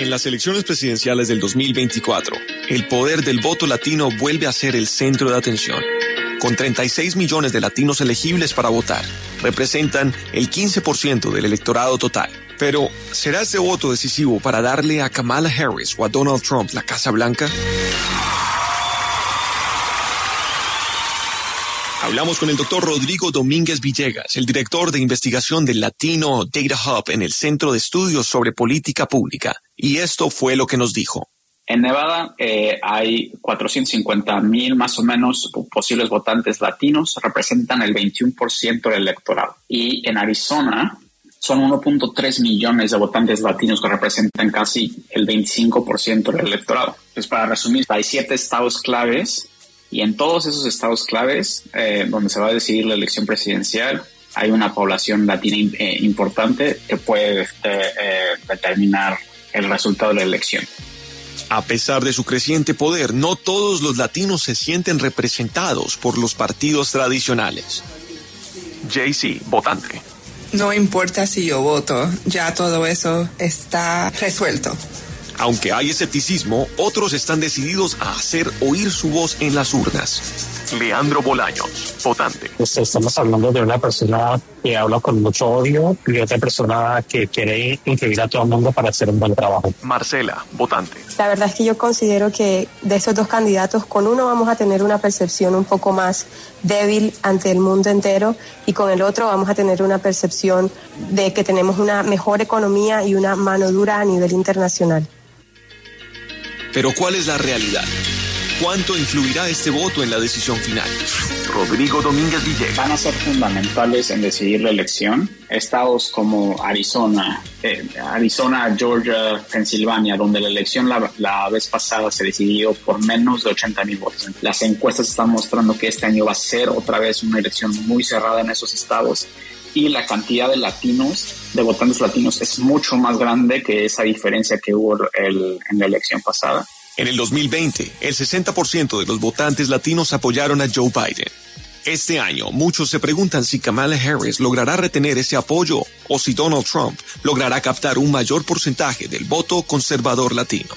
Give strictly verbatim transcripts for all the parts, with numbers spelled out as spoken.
En las elecciones presidenciales del dos mil veinticuatro, el poder del voto latino vuelve a ser el centro de atención. Con treinta y seis millones de latinos elegibles para votar, representan el quince por ciento del electorado total. Pero, ¿será este voto decisivo para darle a Kamala Harris o a Donald Trump la Casa Blanca? Hablamos con el doctor Rodrigo Domínguez Villegas, el director de investigación del Latino Data Hub en el Centro de Estudios sobre Política Pública. Y esto fue lo que nos dijo. En Nevada eh, hay cuatrocientos cincuenta mil más o menos posibles votantes latinos, representan el veintiuno por ciento del electorado. Y en Arizona son uno punto tres millones de votantes latinos que representan casi el veinticinco por ciento del electorado. Pues para resumir, hay siete estados claves. Y en todos esos estados claves, eh, donde se va a decidir la elección presidencial, hay una población latina eh, importante que puede eh, eh, determinar el resultado de la elección. A pesar de su creciente poder, no todos los latinos se sienten representados por los partidos tradicionales. Jaycee, votante. No importa si yo voto, ya todo eso está resuelto. Aunque hay escepticismo, otros están decididos a hacer oír su voz en las urnas. Leandro Bolaños, votante. Estamos hablando de una persona que habla con mucho odio y otra persona que quiere incluir a todo el mundo para hacer un buen trabajo. Marcela, votante. La verdad es que yo considero que de esos dos candidatos, con uno vamos a tener una percepción un poco más débil ante el mundo entero y con el otro vamos a tener una percepción de que tenemos una mejor economía y una mano dura a nivel internacional. Pero ¿cuál es la realidad? ¿Cuánto influirá este voto en la decisión final? Rodrigo Domínguez Villegas. Van a ser fundamentales en decidir la elección. Estados como Arizona, eh, Arizona, Georgia, Pensilvania, donde la elección la, la vez pasada se decidió por menos de ochenta mil votos. Las encuestas están mostrando que este año va a ser otra vez una elección muy cerrada en esos estados. Y la cantidad de latinos, de votantes latinos, es mucho más grande que esa diferencia que hubo el, en la elección pasada. En el dos mil veinte, el sesenta por ciento de los votantes latinos apoyaron a Joe Biden. Este año, muchos se preguntan si Kamala Harris logrará retener ese apoyo o si Donald Trump logrará captar un mayor porcentaje del voto conservador latino.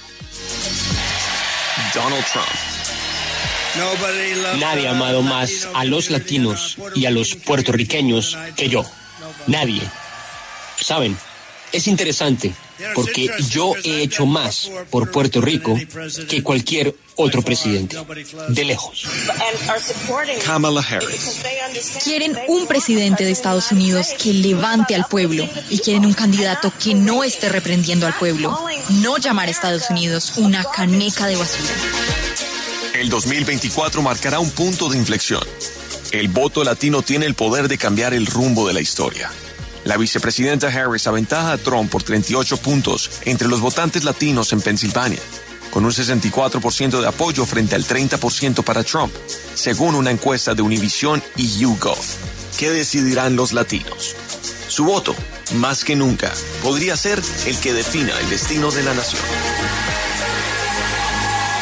Donald Trump. Nadie ha amado más a los latinos y a los puertorriqueños que yo. Nadie. ¿Saben? Es interesante porque yo he hecho más por Puerto Rico que cualquier otro presidente. De lejos. Kamala Harris. Quieren un presidente de Estados Unidos que levante al pueblo y quieren un candidato que no esté reprendiendo al pueblo. No llamar a Estados Unidos una caneca de basura. El dos mil veinticuatro marcará un punto de inflexión. El voto latino tiene el poder de cambiar el rumbo de la historia. La vicepresidenta Harris aventaja a Trump por treinta y ocho puntos entre los votantes latinos en Pensilvania, con un sesenta y cuatro por ciento de apoyo frente al treinta por ciento para Trump, según una encuesta de Univision y YouGov. ¿Qué decidirán los latinos? Su voto, más que nunca, podría ser el que defina el destino de la nación.